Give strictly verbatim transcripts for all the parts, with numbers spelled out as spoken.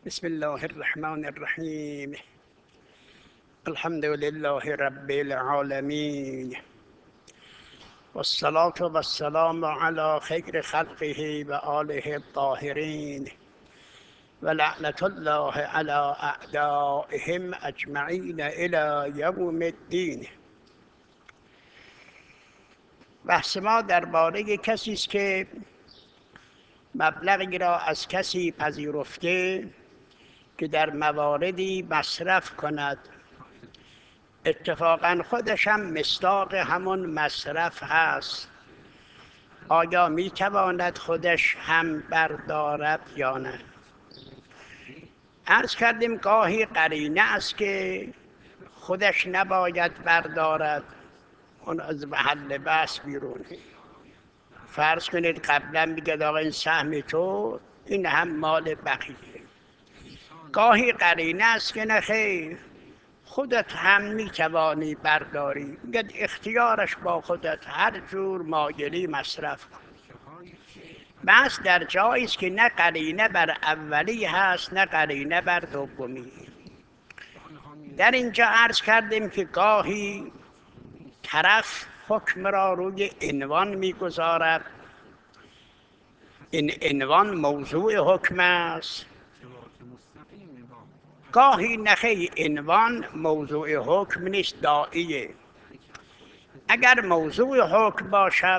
بسم الله الرحمن الرحیم. الحمد لله رب العالمین والصلاة والسلام على خیر خلقه و آله الطاهرین و لعنة الله على اعدائهم اجمعین الی یوم الدین. بحث ما درباره کسی است که مبلغی را از کسی پذیرفته که در مواردی مصرف کند، اتفاقا خودش هم مصداق همون مصرف هست. آیا میتواند خودش هم بردارد یا نه؟ عرض کردیم گاهی قرینه است که خودش نباید بردارد، اون از محل بحث بیرون. فرض کنید قبلا میگه آقا این سهم تو، این هم مال بقیه. گاهی قرینه است که نه خیر، خودت هم میتوانی برداری، میگه اختیارش با خودت، هر جور مایلی مصرف کن. بس در جایی است که نه قرینه بر اولی هست نه قرینه بر دومی. در اینجا عرض کردیم که گاهی طرف حکم را روی عنوان میگذارد، این عنوان موضوع حکم است. گاهی نخی عنوان موضوع حکم نیست، داعیه. اگر موضوع حکم باشد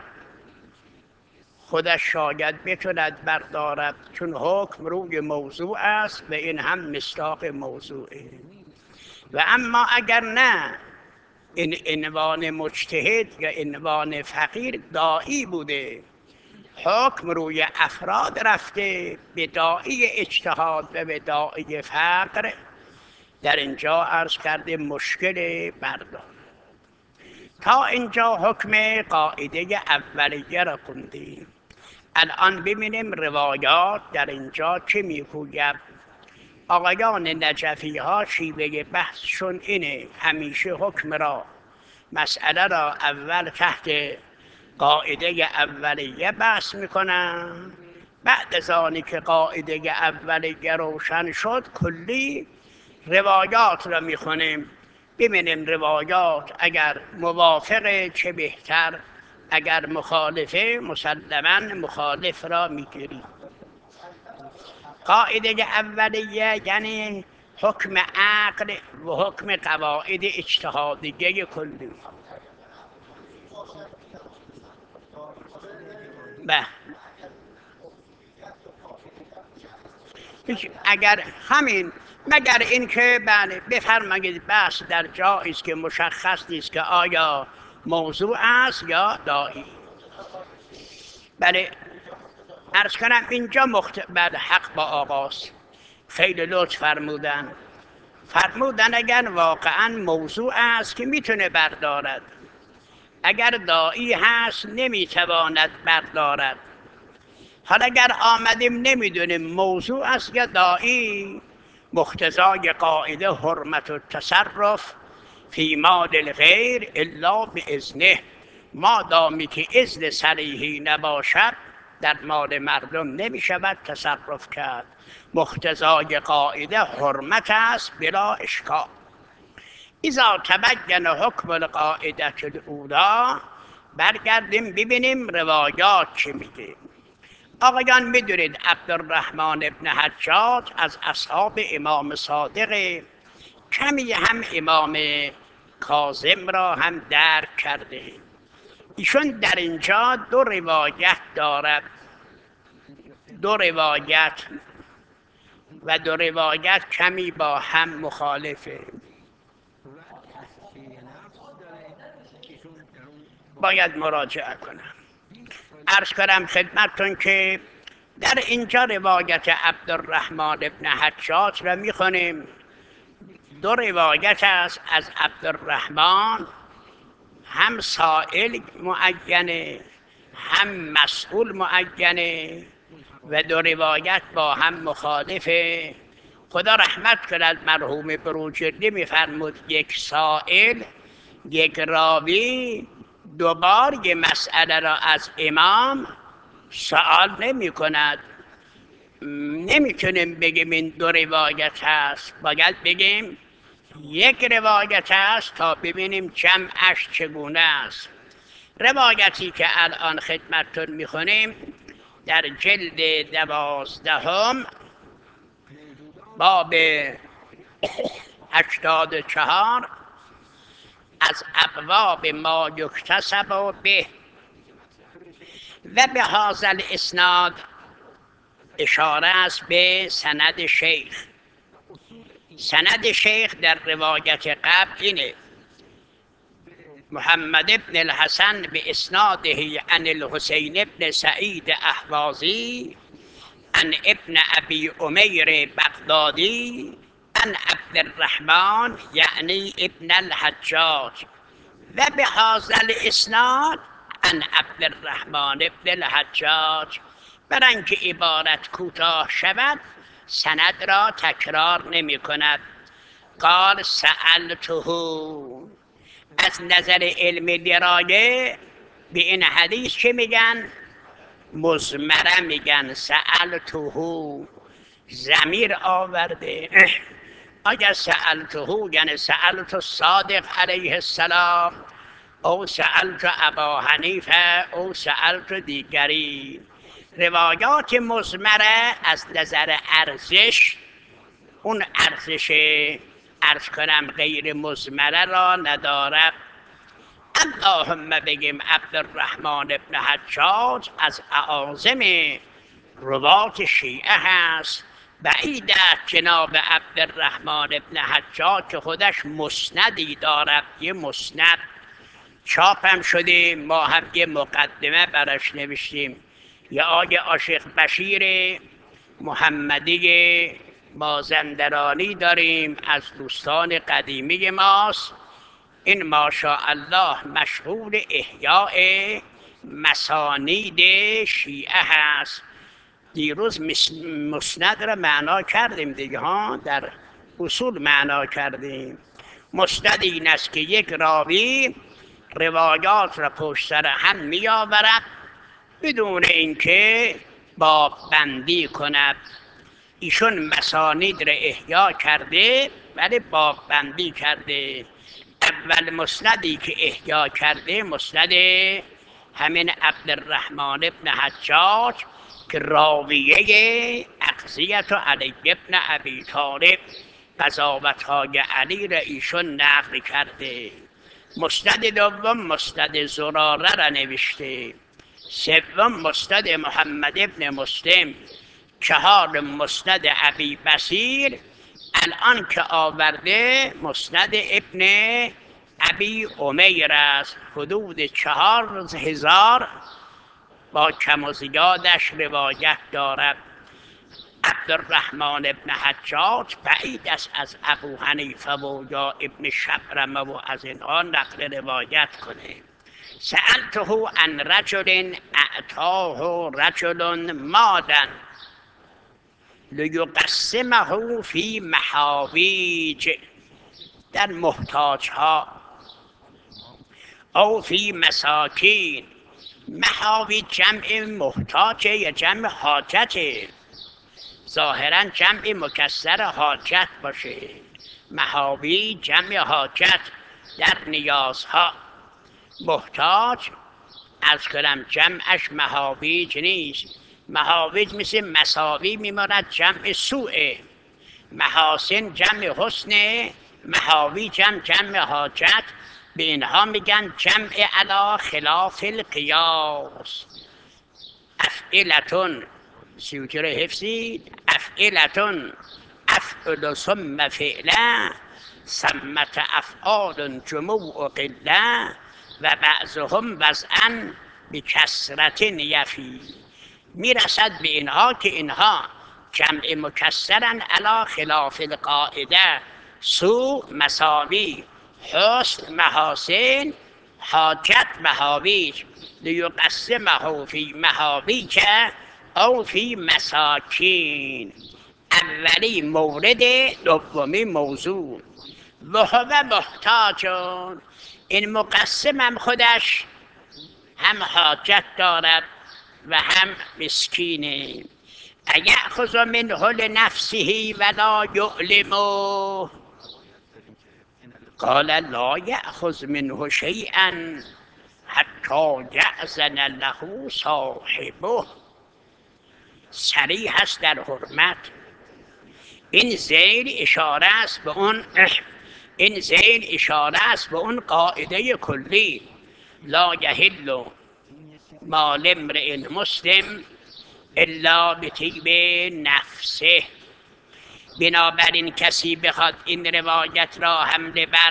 خودش شاید بتوند بردارد، چون حکم روی موضوع است و این هم مصداق موضوعه. و اما اگر نه، این عنوان مجتهد یا عنوان فقیر داعی بوده، حکم روی افراد رفته، به داعی اجتهاد و به داعی فقر، در اینجا عرض کرده مشکل بردار. تا اینجا حکم قاعده اولیه را خوندیم. الان ببینیم روایات در اینجا چه میگوید. آقایان نجفی ها شیوه بحثشون اینه، همیشه حکم را، مسئله را اول تحت قاعده اولیه بحث میکنن، بعد از آنی که قاعده اولیه روشن شد کلی روایات را میخونیم، ببینیم روایات اگر موافقه چه بهتر، اگر مخالفه مسلما مخالف را میگیریم. قاعده اولیه یعنی حکم عقل و حکم قواعد اجتهادیه کلی. به اگر همین، مگر اینکه بله بفرمایید بحث در جایی است که مشخص نیست که آیا موضوع است یا داعی. بله عرض کنم اینجا مخت... بله حق با آقاست، خیلی لطف فرمودن. فرمودن اگر واقعا موضوع است که میتونه بردارد، اگر داعی هست نمیتواند بردارد. حالا اگر آمدیم نمیدونیم موضوع است یا داعی، مقتضای قاعده حرمت التصرف فی مال الغیر الا باذنه، ما دامی که اذن صریحی نباشد در مال مردم نمیشود تصرف کرد. مقتضای قاعده حرمت است بلا اشکال. اذا تبین حکم القاعده الاولی، برگردیم ببینیم روایات چه میگه. آقایان میدونید عبدالرحمن ابن حجاج از اصحاب امام صادق، کمی هم امام کاظم را هم درک کرده. ایشون در اینجا دو روایت دارد، دو روایت و دو روایت کمی با هم مخالفه. باید مراجعه کنم. عرض کنم خدمتتون که در اینجا روایت عبدالرحمن ابن حجاج را میخونیم. دو روایت است از عبدالرحمن، هم سائل معینه هم مسئول معینه و دو روایت با هم مخالفه. خدا رحمت کند مرحوم بروجردی میفرمود یک سائل، یک راوی دوبار یه مسئله را از امام سوال نمی کند، نمیتونیم بگیم این دو روایت هست، باید بگیم یک روایت هست تا ببینیم جمعش چگونه است. روایتی که الان خدمتتون میخونیم در جلد دوازدهم باب هشتاد و چهار از ابواب ما یکتسب به و به هذا الاسناد اشاره است به سند شیخ. سند شیخ در روایت قبل اینه: محمد ابن الحسن به اسناده عن الحسین ابن سعید احوازی عن ابن ابی امیر بغدادی عن عبد الرحمن یعنی ابن الحجاج و به هذا الاسناد عن عبد الرحمن ابن الحجاج. برای اینکه عبارت کوتاه شود سند را تکرار نمی کند. قال سألته، از نظر علم درایه به این حدیث چه میگن؟ مضمره میگن. سألته ضمیر آورده. اگر سألته یعنی سألت صادق علیه السلام او سألت ابا حنیفه او سألت دیگری. روایات مضمره از نظر ارزش اون ارزش عرض کنم غیر مضمره را ندارد. اللهم بگیم عبدالرحمن ابن حجاج از اعاظم روات شیعه هست. بعید است جناب عبدالرحمن ابن حجاج که خودش مسندی دارد، یه مسند چاپ هم شده، ما هم یه مقدمه براش نوشتیم. یا آقای عاشق بشیر محمدی مازندرانی داریم، از دوستان قدیمی ماست. این ماشاءالله مشغول احیاء مسانید شیعه هست. دیروز مسند را معنا کردیم دیگه ها، در اصول معنا کردیم. مسند این است که یک راوی روایات را پشت سر هم می آورد بدون اینکه باب بندی کند. ایشون مسانید را احیا کرده ولی باب بندی کرده. اول مسندی که احیا کرده مسند همین عبدالرحمن ابن حجاج که راویه اقضیت علی ابن ابی طالب قضاوت‌های علی را ایشون نقل کرده. مسند دوم مسند زراره را نوشته. سوم مسند محمد ابن مسلم. چهار مسند ابی بصیر. الان که آورده مسند ابن ابی امیر است. حدود چهار هزار با کم و زیادش روایت دارد. عبدالرحمن ابن حجاج بعید است از ابو حنیفه و یا ابن شبرمه و از اینها نقل روایت کنه. سألته عن رجل اعطاه رجل مالا لیقسمه فی محاویج، در محتاج ها، او فی مساکین. محاویج جمع محتاجه یا جمع حاجته؟ ظاهرا جمع مکسر حاجت باشه. محاویج جمع حاجت، در نیازها. محتاج از کنم جمعش محاویج نیست. محاویج مثل مساوی میماند، جمع سوء. محاسن جمع حسن، محاوی جمع جمع حاجت. به اینها میگن جمع علی خلاف القیاس. افعلتون سیوطی رو حفظید. افعلتون افعل ثم فعله ثمت افعال جموع قله و بعضهم وضعا بکسرت یفی. میرسد به اینها که اینها جمع مکسرن علی خلاف القاعده. سو مساوی، حسن محاسن، حاجت محاویج. لیقسمه فی محاویج او فی مساکین. اولی مورد، دومی موضوع. و هو محتاجون، این مقسم هم خودش هم حاجت دارد و هم مسکینه. ایأخذ منه لنفسه ولا یعلم قال لا یأخذ منه شیئا حتی یأذن له صاحبه. صریح است در حرمت. این ذیل اشاره است به اون این ذیل اشاره است به اون قاعده کلی لا یحل مال امرئ مسلم الا بطیب نفسه. بنابراین کسی بخواد این روایت را حمله بر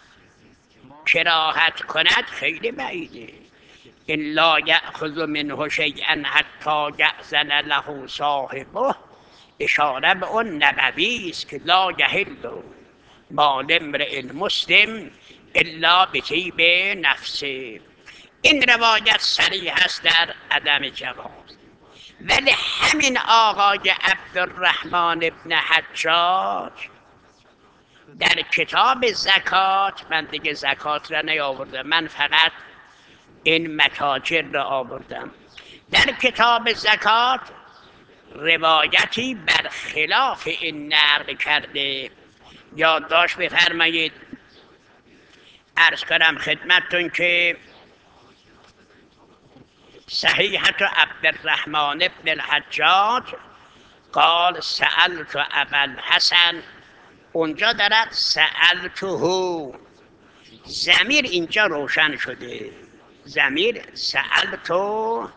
کراهت کند خیلی بعیده. الا یأخذ منه شیئا حتی یأذن له صاحبه اشاره به اون نبوی است که لا یحل مال امرئ مسلم الا بطیب نفسه. این روایت صریح است در عدم جواز. ولی همین آقای عبدالرحمن ابن حجاج در کتاب زکات، من دیگه زکات را نیاوردم، من فقط این متاجر را آوردم، در کتاب زکات روایتی برخلاف این نقل کرده. یادداشت بفرمایید. عرض کنم خدمتتون که صحیحة عبدالرحمن ابن الحجاج قال سألت ابا الحسن، اونجا دارد سألته، ضمیر اینجا روشن شده، ضمیر سألت ابا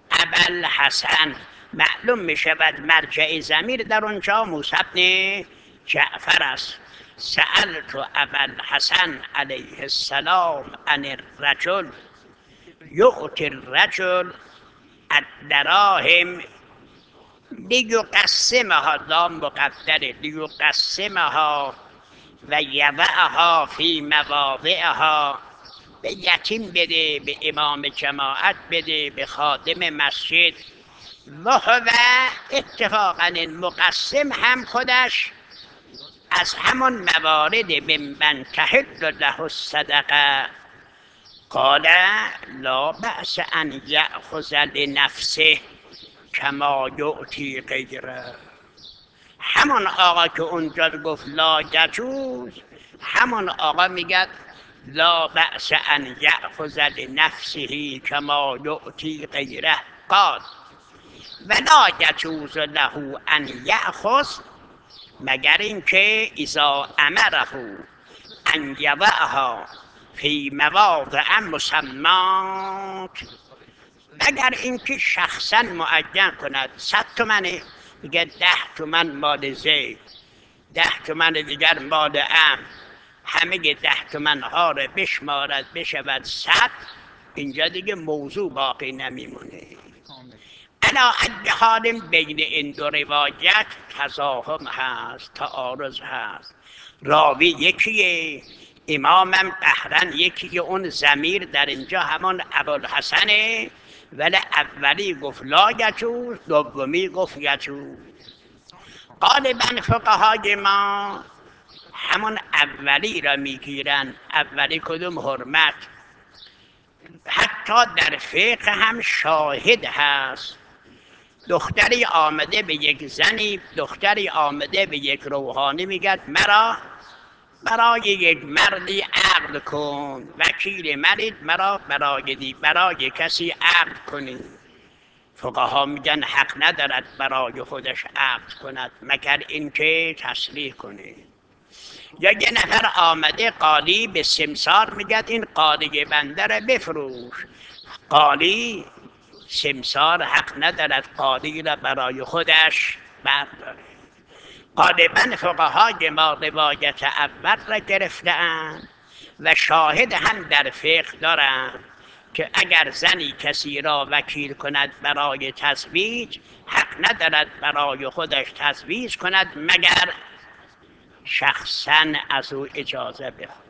الحسن، معلوم می شود مرجع ضمیر در اونجا موسی بن جعفر است. سألت ابا الحسن علیه السلام عن الرجل یؤتی الرجل الدراهم لیقسمها، لام مقدره، لیقسمها و یضعها فی مواضعها، به یتیم بده، به امام جماعت بده، به خادم مسجد. و هو اتفاقا این مقسم هم خودش از همون موارد ممن تحل له الصدقه. قال لا بأس ان یأخذ لنفسه کما یؤتی غیره. همون آقا که اونجا گفت لا یجوز، همون آقا میگه لا بأس ان یأخذ لنفسه کما یؤتی غیره. قال ولا یجوز له ان یأخذ، مگر اینکه اذا امره ان یضعها فی مواضع مسمات، مگر اینکه شخصا معین کند. صد تومنه میگه ده تومن مال زید، ده تومن دیگر مال ام، همه ده تومن ها رو بشمارد بشود صد، اینجا دیگه موضوع باقی نمیمونه. علا ای حال بین این دو روایت تضاهم هست، تعارض هست. راوی یکیه، امامم قهرن یکیه، اون ضمیر در اینجا همون ابوالحسنه، ولی اولی گفت لا یجوز، دومی گفت یجوز. غالبا فقهای ما همون اولی را میگیرن. اولی کدوم؟ حرمت. حتی در فقه هم شاهد هست. دختری آمده به یک زنی، دختری آمده به یک روحانی میگه مرا برای یک مردی عقد کن، وکیل مرید مرا برای دی برای کسی عقد کنی. فقها میگن حق ندارد برای خودش عقد کند مگر اینکه تصریح کنه. یا یه نفر آمده قالی به سمسار میگه این قالی بنده را بفروش. قالی سمسار حق ندارد قالی را برای خودش برداره. غالبا فقهای ما روایت اول را گرفته‌اند و شاهد هم در فقه دارند که اگر زنی کسی را وکیل کند برای تزویج، حق ندارد برای خودش تزویج کند مگر شخصا از او اجازه بخواهد.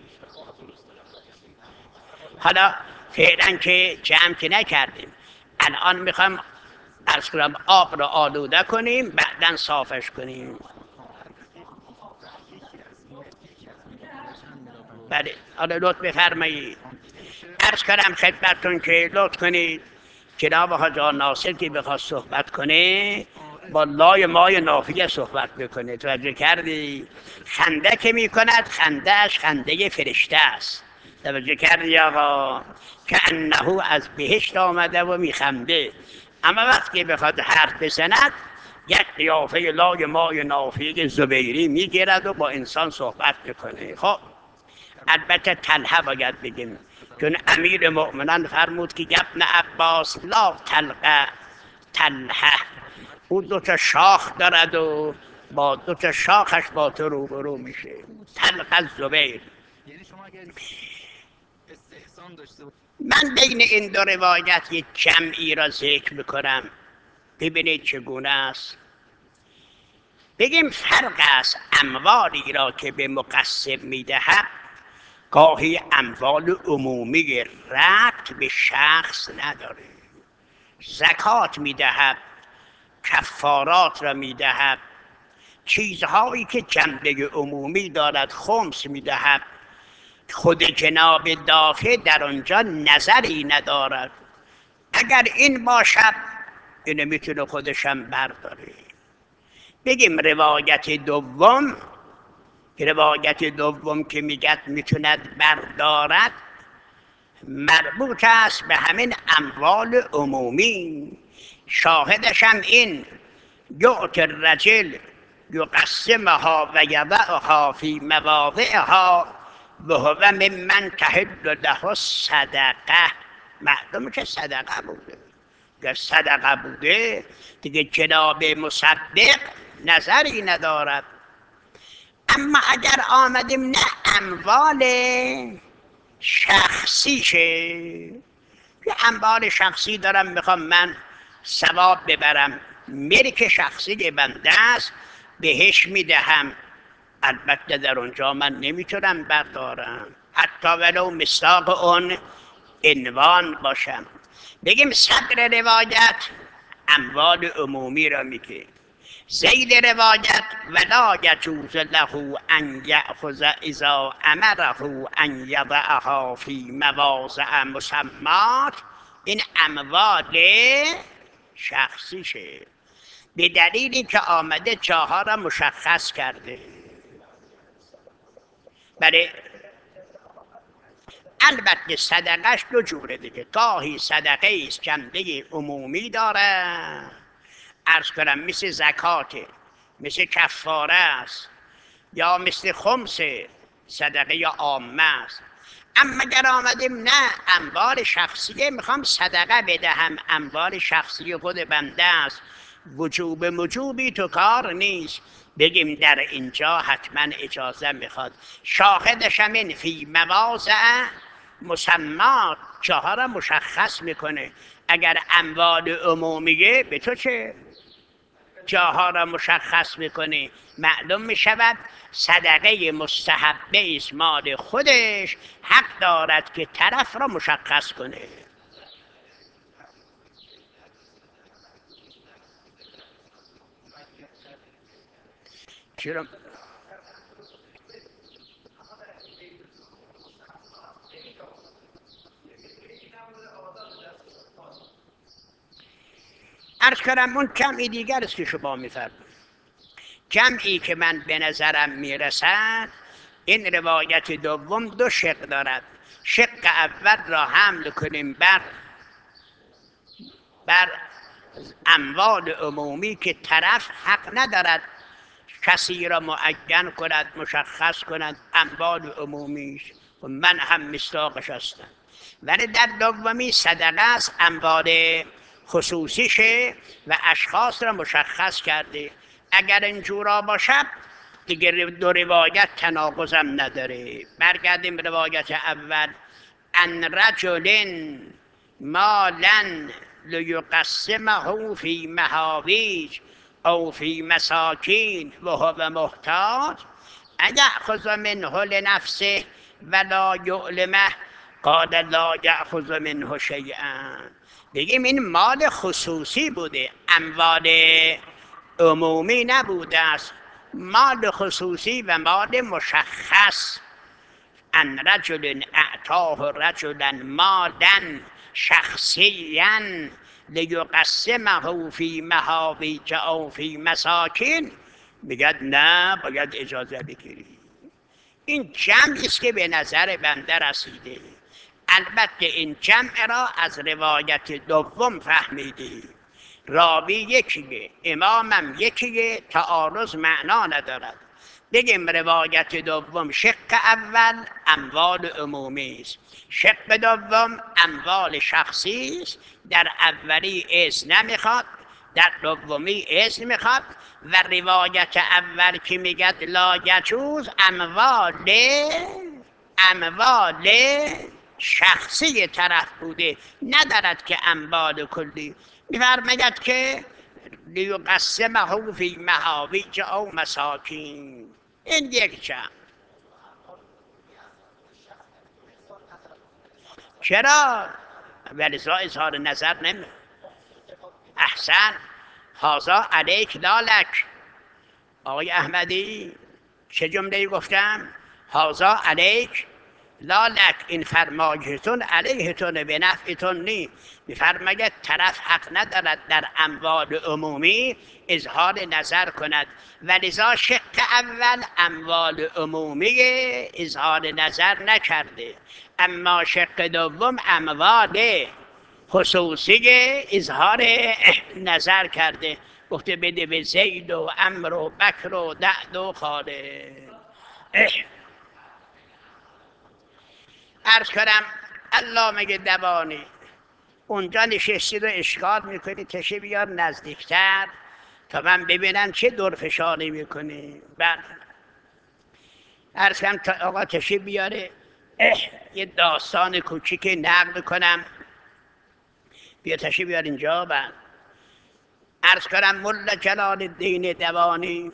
حالا فعلا که جمع که نکردیم، الان میخوام عرض کنم آب را آلوده کنیم بعداً صافش کنیم. بله، حالا لطف بفرمایید. عرض کنم خدمتتون که لطف کنید جناب حاج آقا ناصر که بخواد صحبت کنه با لای مای نافیه صحبت میکنه. توجه کردی؟ خنده که میکند خندهش خنده فرشته است. توجه کردی آقا؟ که انه از بهشت آمده و میخنده، اما وقتی بخواد حرف بزند یک قیافه لای مای نافیه زبیری میگیرد و با انسان صحبت میکنه. خب البته طلحه باید بگیم، چون امیر مؤمنان فرمود که ابن عباس لا تلقه طلحه، او دو تا شاخ دارد و با دو تا شاخش با تو روبرو میشه. طلحه زبیر. من بین این دو روایت یک جمعی را ذکر میکنم، ببینید چگونه است. بگیم فرق است اموالی را که به مقسم میدهد، گاهی اموال عمومی ربط به شخص نداره. زکات میدهد، کفارات را میدهد، چیزهایی که جنبه عمومی دارد خمس میدهد. خود جناب دافع در آنجا نظری ندارد. اگر این باشد اینو میتونه خودشم برداره. بگیم روایت دوم، روایت دوم که میگد میتوند بردارد، مربوط است به همین اموال عمومی. شاهدش هم این یعط الرجل یقسمها و یضعها فی مواضعها و هو ممن تحل له صدقه. معلومه که صدقه بوده. اگر صدقه بوده دیگه جناب مصدق نظری ندارد. اما اگر آمدیم نه اموال شخصیشه، یه اموال شخصی دارم میخوام من ثواب ببرم، ملک شخصی بنده است بهش میدهم، البته در اونجا من نمیتونم بردارم حتی ولو مصداق اون عنوان باشم. بگیم صدر روایت اموال عمومی را میگه. زید روایت ولا یجوز له ان یأخذ اذا امره ان یضعها فی مواضع مسمات، این اموال شخصیشه، به دلیلی که آمده جاها را مشخص کرده. برای البته صدقش دو جوره دیگه، گاهی صدقه است جنبه عمومی داره، عرض کنم مثل زکاته، مثل کفاره است، یا مثل خمس صدقه یا عامه است. اما اگر آمدیم نه اموال شخصیه میخوام صدقه بدهم، اموال شخصی خود بنده است، وجوب موجوبی تو کار نیست، بگیم در اینجا حتما اجازه میخواد. شاهدش هم این فی مواضع مسمات، جاها را مشخص میکنه. اگر اموال عمومیه به تو چه؟ جاها را مشخص میکنه، معلوم میشود صدقه مستحبه است، مال خودش حق دارد که طرف را مشخص کنه. چرا؟ عرض کنم اون جمعی دیگر است که شما میفرمایید. جمعی که من به نظرم میرسد این روایت دوم دو شق دارد. شق اول را حمل کنیم بر بر اموال عمومی که طرف حق ندارد کسی را معین کند، مشخص کند اموال عمومیش، و من هم مصداقش هستم. ولی در دومی صدقه است، اموال خصوصیشه و اشخاص را مشخص کرده. اگر اینجورا باشد دیگه دو روایت تناقضم نداره. برگردیم روایت اول، ان رجل مالا لیقسمه فی محاویج او فی مساکین و هو محتاج ایأخذ منه لنفسه ولا یعلمه قال لا یأخذ منه شیئا. بگیم این مال خصوصی بوده، اموال عمومی نبوده است، مال خصوصی و مال مشخص. ان رجل اعطاه رجلا مالا شخصیا لیقسمه فی محاویج او فی مساکین، میگد نه باید اجازه بگیری. این جمعی است که به نظر بنده رسیده. البته این جمع را از روایت دوم فهمیدی. راوی یکیه، امامم یکیه، تعارض معنا ندارد. بگیم روایت دوم شق اول اموال عمومی است، شق دوم اموال شخصی است. در اولی اذن نمیخواد، در دومی اذن میخواد. و روایت اول که میگد لا یجوز اموال اموال شخصی طرف بوده، ندارد که اموال کلی. میفرماید که لیقسمه فی محاویج او مساکین. این یک جمع. چرا؟ ولذا اظهار نظر نمی. احسن. هذا علیک لا لک. آقای احمدی چه جمله گفتم؟ هذا علیک لا لک، این فرمایشتون علیهتون به نفعتون نی. میفرماید طرف حق ندارد در اموال عمومی اظهار نظر کند، ولذا شق اول اموال عمومی اظهار نظر نکرده، اما شق دوم اموال خصوصی اظهار نظر کرده. گفته بده به زید و عمر و بکر و دعد و خالد. عرض کنم علامه دوانی اونجا نشستید و اشکال میکنی، تشه بیار نزدیکتر تا من ببینم چه دورفشانی میکنی. بعد عرض کنم تا آقا تشه بیاره یه داستان کوچیک نقل کنم. بیا تشه بیار اینجا. بعد عرض کنم ملا جلال الدین دوانی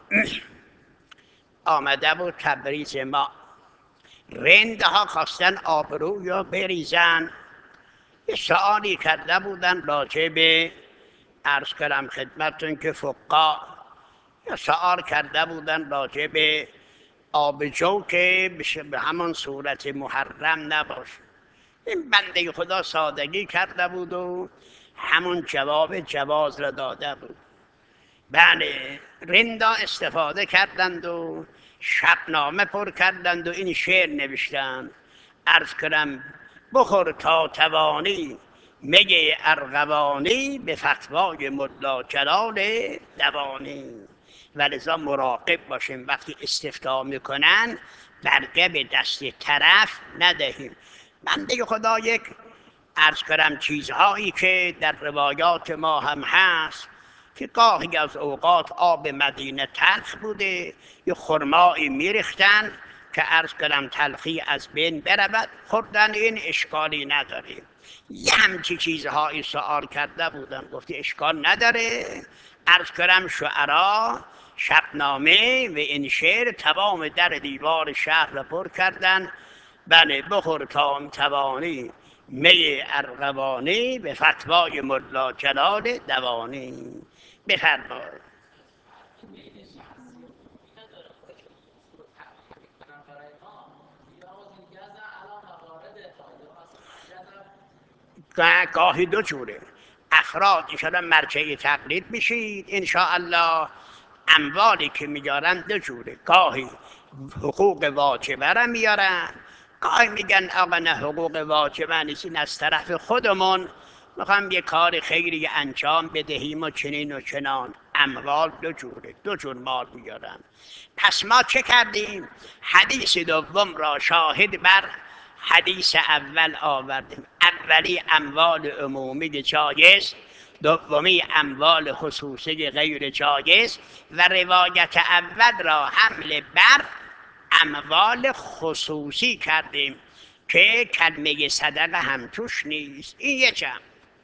آمده بود تبریز ما. رنده ها خواستن آبرو یا بریزن، یه سوالی کرده بودن راجع به عرض کنم خدمتون که فقها یه سوال کرده بودن راجع به آبجو که به همون صورت محرم نباشه. این بنده خدا سادگی کرده بود و همون جواب جواز را داده بود. بله رندا استفاده کردند و شبنامه پر کردند و این شعر نوشتند. عرض کنم بخور تا توانی می ارغوانی، به فتوای ملا جلال دوانی. ولذا مراقب باشیم وقتی استفتاء میکنن برگه به دست طرف ندهیم. بنده خدا یک عرض کنم چیزهایی که در روایات ما هم هست که گاهی از اوقات آب مدینه تلخ بوده، یه خرمایی میریختن که عرض کنم تلخی از بین برود، خوردن این اشکالی نداره. یه همچی چیزهایی سوال کرده بودن، گفتی اشکال نداره. عرض کنم شعرا شبنامه و این شعر تمام در دیوار شهر را پر کردن. بله بخور تا توانی می ارغوانی، به فتوای ملا جلال دوانی. بفرمایید. گاهی دو جوره، افراد ایشالا مرجع تقلید میشید انشاءالله. اموالی که میارن دو جوره، گاهی حقوق واجبه را میارن، گاهی میگن آقا نه حقوق واجبه نیست، این از طرف خودمون میخوام یه کار خیری انجام بدهیم و چنین و چنان. اموال دو جوره، دو جور مال میارن. پس ما چه کردیم؟ حدیث دوم را شاهد بر حدیث اول آوردیم. اولی اموال عمومی جایز، دومی اموال خصوصی غیر جایز، و روایت اول را حمل بر اموال خصوصی کردیم که کلمه صدقه هم توش نیست. این یه جمع.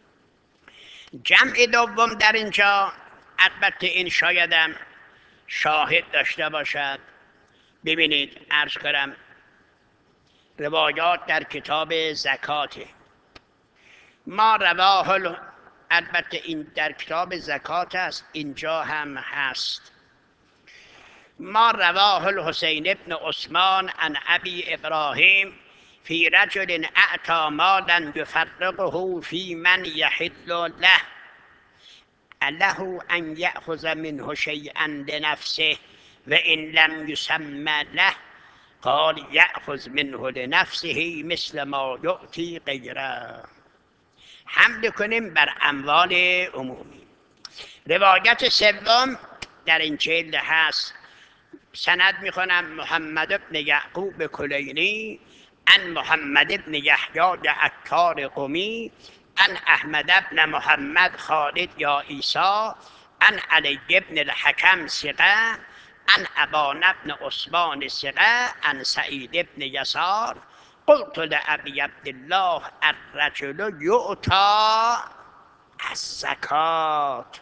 جمع دوم در اینجا البته این شایدم شاهد داشته باشد. ببینید عرض کنم روایات در کتاب زکات ما رواه، البته این در کتاب زکات است، اینجا هم هست. ما رواه الحسین ابن عثمان عن ابی ابراهیم فی رجل اعطى مالا یفرقه فی من یحل له. له ان یأخذ منه شیئا لنفسه و ان لم یسمى له قال یأخذ منه لنفسه مثل ما یؤتی غیره. حمل کنیم بر اموال عمومی. روایت سوم در این جلد هست. سند میکنم محمد بن یعقوب کلینی عن محمد بن یحیی عکار قمی عن احمد بن محمد خالد یا عیسی عن علی بن الحکم ثقه عن ابان بن عثمان ثقه عن سعید بن یسار قلت لابی عبدالله الرجل یؤتی الزکات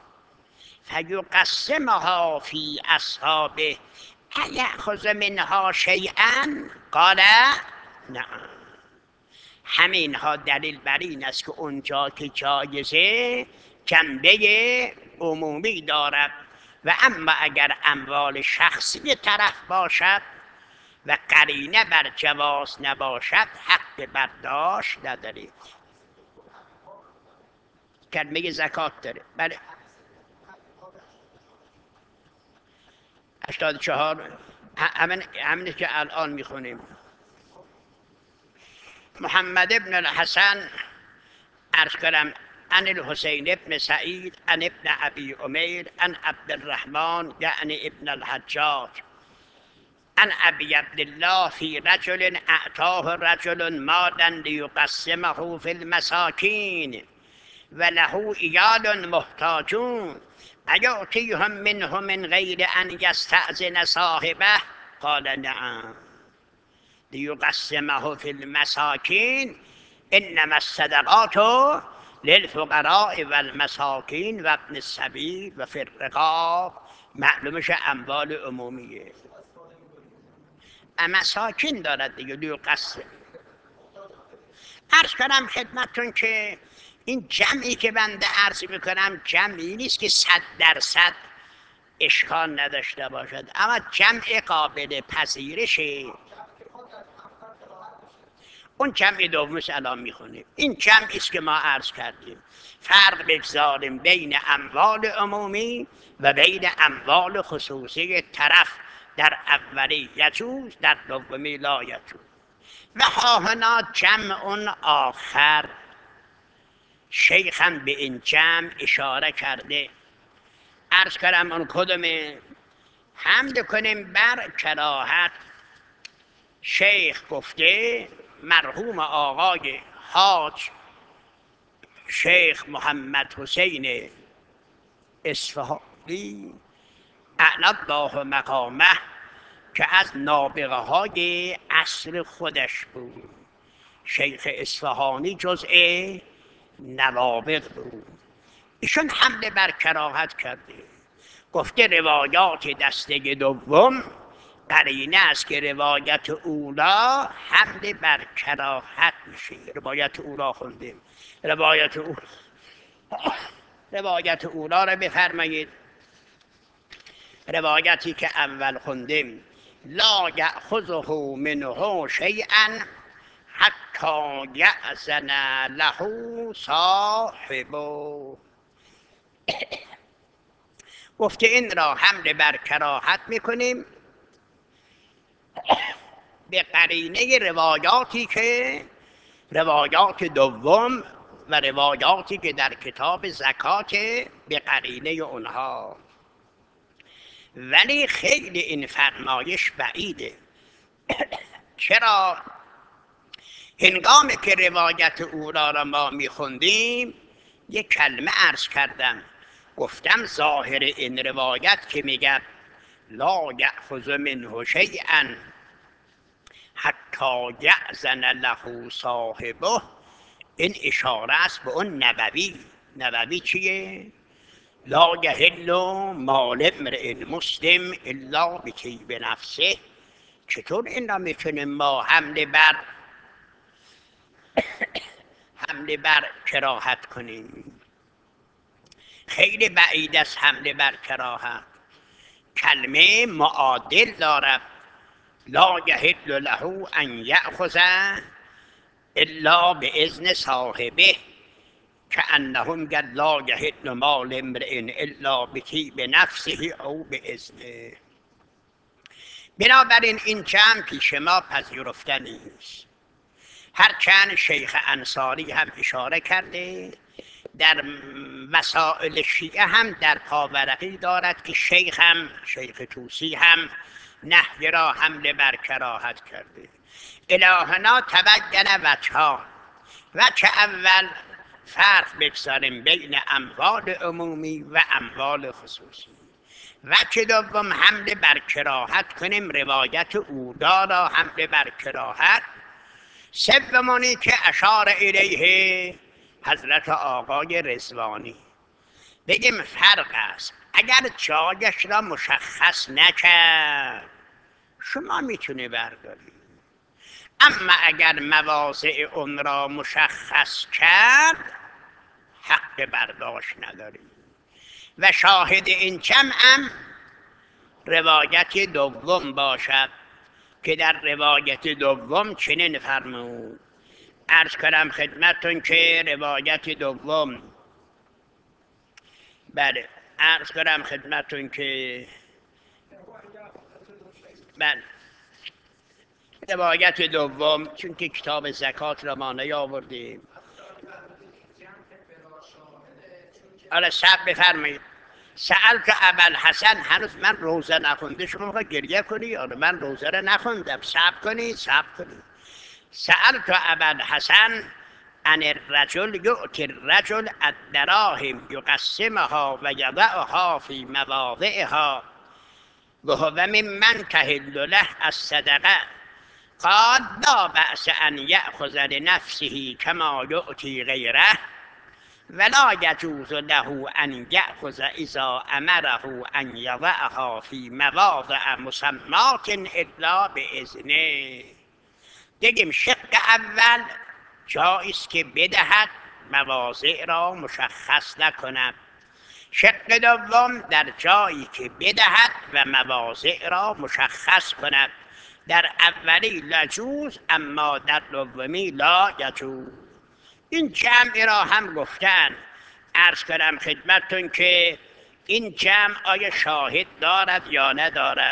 فیقسمها فی اصحابه ایأخذ منها شیئا قال نعم. همینها دلیل بر این است که اونجا که جایزه جنبه عمومی دارد و اما اگر اموال شخصی طرف باشد و قرینه بر جواز نباشد حق برداشت نداری. کلمه زکات داره. بله هشتاد و چهار همین همینی که الان میخونیم. محمد ابن الحسن عرض کردم عن الحسین ابن سعید عن ابن ابی عمیر عن عبد الرحمن یعنی ابن الحجاج عن ابی عبدالله فی رجل اعطاه رجل مالا لیقسمه فی المساکین و له عیال محتاجون ایعطیهم منه من غیر ان یستأذن صاحبه قال نعم لیقسمه فی المساکین انما الصدقات للفقراء والمساکین و ابن السبیل و فی الرقاب. معلومش اموال عمومیه. مساکین دارد دیگه. لیقسم عرض کنم خدمتون که این جمعی که بنده عرض میکنم جمعی نیست که صد درصد اشکال نداشته باشد، اما جمع قابل پذیرشه. اون جمع دومش الان میخونیم. این جمعی است که ما عرض کردیم. فرق بگذاریم بین اموال عمومی و بین اموال خصوصی طرف. در اولی یجوز، در دومی لا یجوز. و هاهنا جمع اون آخر. شیخم به این جمع اشاره کرده. عرض کردم اون کدومه؟ حمد کنیم بر کراهت. شیخ گفته مرحوم آقای حاج شیخ محمد حسین اصفهانی اعلی الله مقامه که از نابغه های عصر خودش بود. شیخ اصفهانی جزء نوابغ بود. ایشون حمله بر کراهت کرده. گفته روایات دسته دوم قرینه است که روایت اولا حمله بر کراهت میشه. روایت اولا خوندیم. روایت اولا روایت اولا رو بفرمایید. روایتی که اول خوندیم لا یأخذه منه شیئا حتی یأذن له صاحبه. گفته این را حمل بر کراهت میکنیم به قرینه روایاتی که روایات دوم و روایاتی که در کتاب زکات به قرینه اونها. ولی خیلی این فرمایش بعیده. چرا؟ هنگامی که روایت اولا را ما میخوندیم یک کلمه عرض کردم. گفتم ظاهر این روایت که میگه لا یأخذ منه شیئا حتی یأذن له صاحبه، این اشاره است به اون نبوی. نبوی چیه؟ لا یحل مال امرئ مسلم الا بطیب نفسه. چطور این را میتونیم ما حمله بر حمله بر کراهت کنیم؟ خیلی بعید است حمله بر کراهت. کلمه معادل دارد. لا یحل له ان یأخذ الا باذن صاحبه. كأنه میگه لا یحل مال امرئ الا بطیب نفسه او باذنه. بنابراین این جمع پیش ما پذیرفتنی است. هرچند شیخ انصاری هم اشاره کرده در مسائل شیعه هم در پاورقی دارد که شیخ هم شیخ توسی هم نهی را حمل بر کراهت کرده. الهنا تبین وجهان. وجه اول فرق بگذاریم بین اموال عمومی و اموال خصوصی. وجه دوم حمل بر کراهت کنیم روایت اودا را حمل بر کراهت. سومانی که اشار الیه حضرت آقای رضوانی بگیم فرق است. اگر جایش را مشخص نکرد شما میتونه بردارید، اما اگر مواضع اون را مشخص کرد حق برداشت ندارید. و شاهد این جمعم روایت دوم باشد که در روایت دوم چنین فرمود. عرض کنم خدمتون که روایت دوم بله عرض کنم خدمتون که بله روایت دوم، چون که کتاب زکات را ما نیاوردیم. آره صبر بفرمایید. سألت ابوالحسن، هنوز من روزه نخونده شما میخوای گریه کنی؟ آره من روزه را نخوندم. صبر کنید صبر کنید. سألت ابوالحسن عن الرجل یؤتی الرجل الدراهم یقسمها و یضعها فی مواضعها وهو ممن تحل له الصدقه قال لا بأس ان یأخذ لنفسه کما یؤتی غیره ولا يجوز له ان یأخذ اذا امره ان یضعها فی مواضع مسمات الا باذنه. بگیم شق اول جایست که بدهد مواضع را مشخص نکند. شق دوم در جایی که بدهد و مواضع را مشخص کند. در اولی لجوز اما در دومی لا یجوز. این جمع را هم گفتن. عرض کنم خدمتتون که این جمع آیا شاهد دارد یا ندارد؟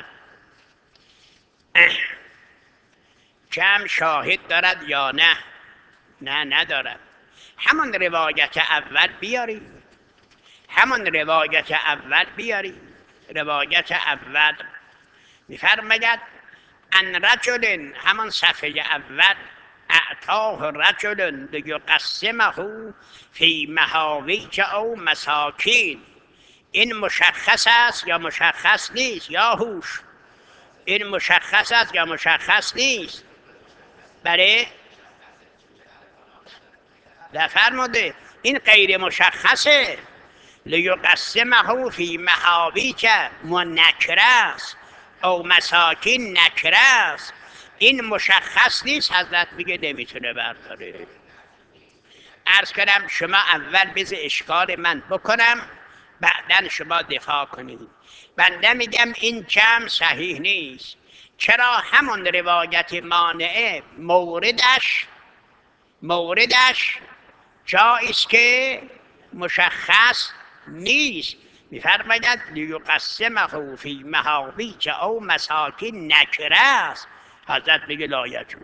جمع شاهد دارد یا نه؟ نه ندارد. همون روایت اول بیاری، همون روایت اول بیاری. روایت اول میفرماید ان رجل، همون صفحه اول، اعطاه رجل لیقسمه فی محاویج او مساکین. این مشخص است یا مشخص نیست؟ یا هوش این مشخص است یا مشخص نیست؟ برای فرموده این غیر مشخصه. لیقسمه فی محاویج منکره است او مساکین نکره است. این مشخص نیست. حضرت میگه نمیتونه برداره. عرض کنم شما اول بذار اشکال من بکنم بعدن شما دفاع کنید. بنده میگم این جمع صحیح نیست. چرا؟ همون روایت مانعه موردش موردش جاییست که مشخص نیست. میفرماید لیقسمه فی محاویج او مساکین نکره است. حضرت میگه لا یجوز.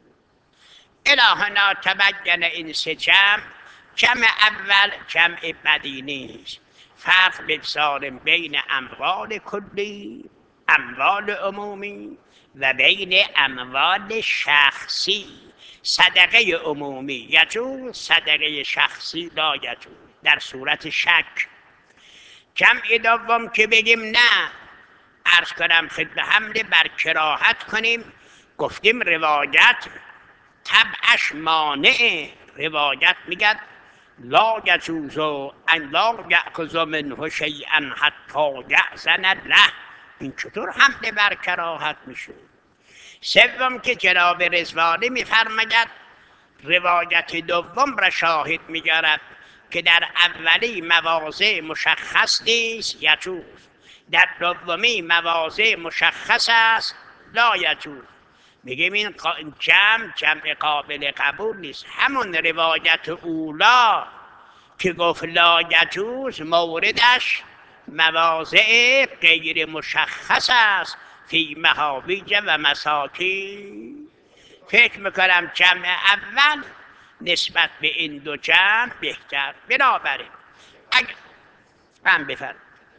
الهنا تبین این سه جمع. جمع اول جمع بدی نیست. فرق بگذاریم بین اموال کلی، اموال عمومی و بین اموال شخصی. صدقه عمومی یجوز، صدقه شخصی لا یجوز در صورت شک. جمع دوم که بگیم نه، عرض کنم خدمت حمل بر کراهت کنیم. گفتیم روایت طبعش مانع. روایت میگد لا یجوز ان لا یأخذ منه شیئا حتی یأذن له. این چطور حمل بر کراهت میشه؟ سوم که جناب رضوانی میفرماید روایت دوم را شاهد میگیرد که در اولی مواضع مشخص نیست یجوز، در دومی مواضع مشخص است لا یجوز. میگیم این جمع جمع قابل قبول نیست. همون روایت اولا که گفت لا یجوز موردش مواضع غیر مشخص است فی محاویج و مساکین. فکر میکنم جمع اول نسبت به این دو جمع بهتر. بنابراین اگر هم بفرد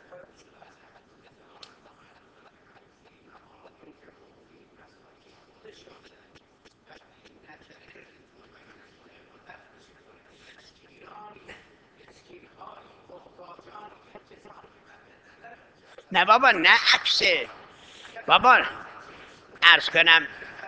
نه بابا، نه عکسه بابا. عرض کنم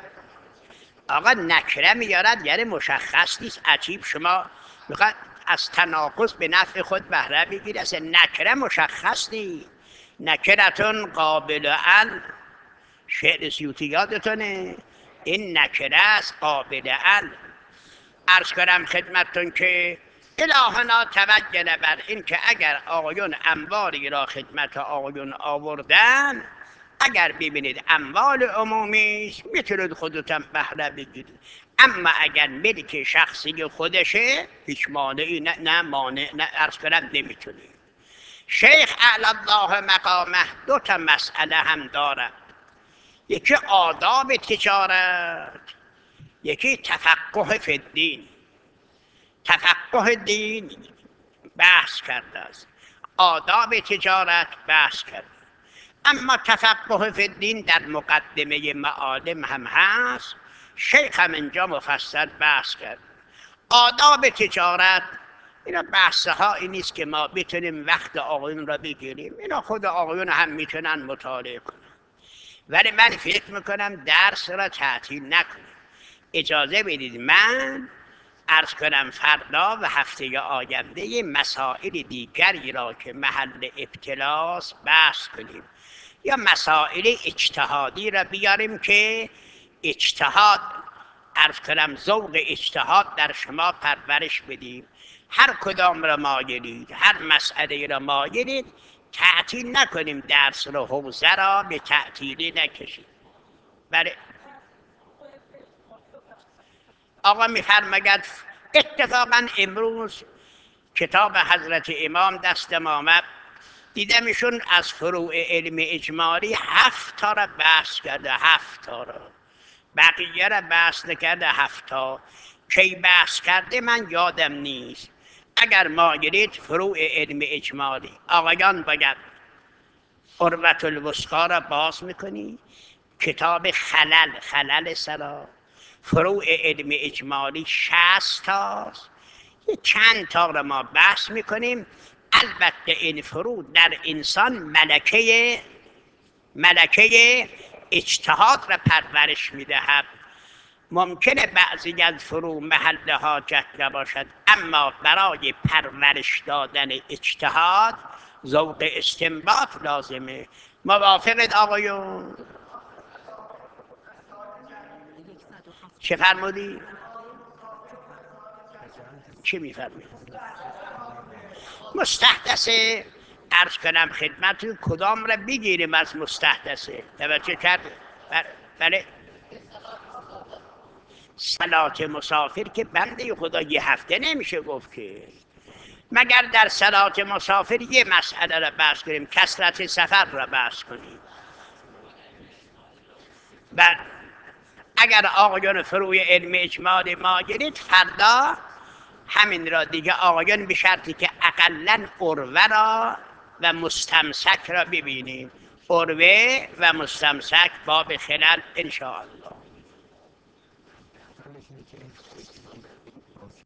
آقا نکره میارد یعنی مشخص نیست. عجیب، شما میخواد از تناقض به نفع خود بهره بگیری. اصلا نکره مشخص نیست. نکرتون قابل ال، شعر سیوطی یادتونه؟ این نکره است قابل ال. عرض کنم خدمتتون که الهنا توجه بر این که اگر آقایون اموالی را خدمت آقایون آوردن، اگر ببینید اموال عمومی است میتونید خودتون بهره بگیرید، اما اگر ملک شخصی خودشه هیچ مانعی نه نه مانع نه عرض کنم نمیتونید. شیخ اعلی الله مقامه دو تا مسئله هم دارد، یکی آداب تجارت، یکی تفقه فی الدین. تفقه دین بحث کرده است، آداب تجارت بحث کرده، اما تفقه فی الدین در مقدمه معالم هم هست. شیخ هم اینجا مفصل بحث کرد. آداب تجارت اینا بحث هایی نیست که ما بتونیم وقت آقایون را بگیریم، اینا خود آقایون هم میتونن مطالعه کنن، ولی من فکر میکنم درس را تعطیل نکنم. اجازه بدید من عرض کنم فردا و هفته آینده مسائل دیگری را که محل ابتلاس بحث کنیم، یا مسائل اجتهادی را بیاریم که اجتهاد عرض کنم ذوق اجتهاد در شما پرورش بدیم. هر کدام را مایلید، هر مسئله را مایلید، تعطیل نکنیم درس را، حوزه را به تعطیلی نکشید. بله آقا میفرماید اتفاقا امروز کتاب حضرت امام دستم آمد، دیدم ایشون از فروع علم اجمالی هفت تا را بحث کرده، هفت تا را، بقیه را بحث نکرده. هفت تا کی بحث کرده من یادم نیست. اگر مایلید فروع علم اجمالی آقایان باید عروة الوثقی را باز میکنی، کتاب خلل خلل سرا، فروع علم اجمالی شصت تاست، یه چند تا را ما بحث میکنیم. البته این فروع در انسان ملکه ملکه اجتهاد را پرورش میدهد. ممکنه بعضی از فروع محل حاجت نباشد، اما برای پرورش دادن اجتهاد ذوق استنباط لازمه. موافقید آقایون؟ چه فرمودی؟ چه میفرمید؟ مستحدثه عرض کنم خدمتون کدام را بگیریم از مستحدثه؟ توجه کرد؟ بله صلات مسافر که بنده خدا یه هفته نمیشه گفت که، مگر در صلات مسافر یه مسئله را بحث کنیم، کثرت سفر را بحث کنیم. و اگر آقایان فروع علم اجمالی ما گیرید فردا همین را دیگه آقایان به شرطی که اقلا عروه را و مستمسک را ببینیم، عروه و مستمسک باب خلل انشاءالله.